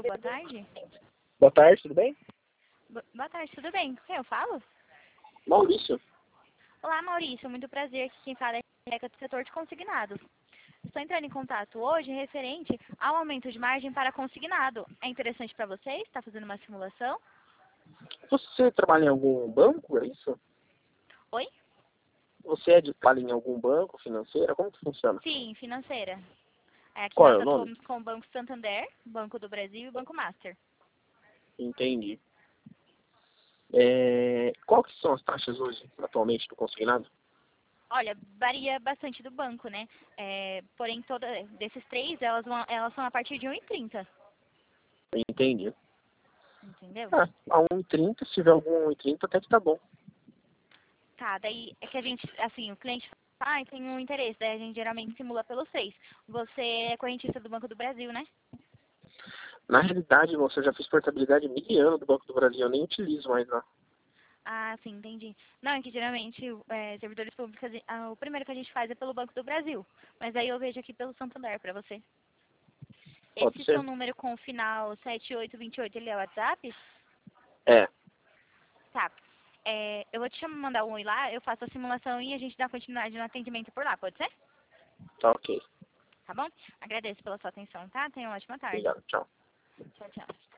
boa tarde. Boa tarde, tudo bem? Boa tarde, tudo bem? Com quem eu falo? Maurício. Olá, Maurício, muito prazer. Aqui quem fala é a Rebeca do setor de consignado. Estou entrando em contato hoje referente ao aumento de margem para consignado. É interessante para você? Está fazendo uma simulação? Você trabalha em algum banco, é isso? Oi? Você é de trabalha em algum banco, financeira? Como que funciona? Sim, financeira. Aqui Qual é nós o nome? atuamos com o Banco Santander, Banco do Brasil e o Banco Master. Entendi. Qual que são as taxas hoje, atualmente, do consignado? Olha, varia bastante do banco, né? Porém, desses três, elas são a partir de 1,30. Entendi. Entendeu? A 1,30, se tiver algum 1,30, até que tá bom. Tá, daí é que a gente, assim, o cliente fala, tem um interesse, daí a gente geralmente simula pelos seis. Você é correntista do Banco do Brasil, né? Na realidade, você já fez portabilidade miliano do Banco do Brasil, eu nem utilizo mais lá. Ah, sim, entendi. Não, é que geralmente, servidores públicos, o primeiro que a gente faz é pelo Banco do Brasil. Mas aí eu vejo aqui pelo Santander pra você. Pode Esse seu ser? número com o final 7828, ele é o WhatsApp? É, Tá. Eu vou mandar um oi lá, eu faço a simulação e a gente dá continuidade no atendimento por lá, pode ser? tá ok. Tá bom? Agradeço pela sua atenção, tá? Tenha uma ótima tarde. Obrigado, tchau. Tchau, tchau.